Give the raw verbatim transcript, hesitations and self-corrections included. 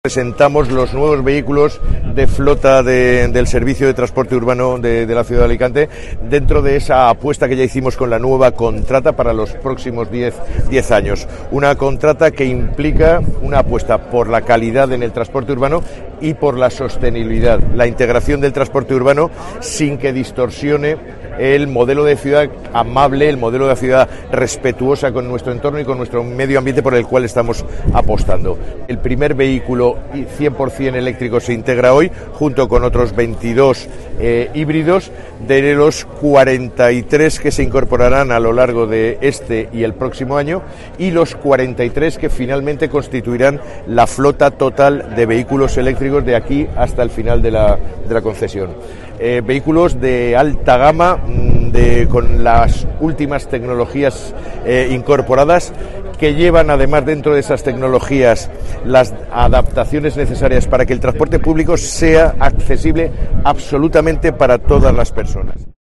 Presentamos los nuevos vehículos de flota de, del servicio de transporte urbano de, de la ciudad de Alicante dentro de esa apuesta que ya hicimos con la nueva contrata para los próximos diez años. Una contrata que implica una apuesta por la calidad en el transporte urbano y por la sostenibilidad, la integración del transporte urbano sin que distorsione el modelo de ciudad amable, el modelo de ciudad respetuosa con nuestro entorno y con nuestro medio ambiente por el cual estamos apostando. El primer vehículo cien por ciento eléctrico se integra hoy junto con otros veintidós eh, híbridos de los cuarenta y tres que se incorporarán a lo largo de este y el próximo año y los cuarenta y tres que finalmente constituirán la flota total de vehículos eléctricos de aquí hasta el final de la, de la concesión. Eh, vehículos de alta gama, de, con las últimas tecnologías eh, incorporadas, que llevan además dentro de esas tecnologías las adaptaciones necesarias para que el transporte público sea accesible absolutamente para todas las personas.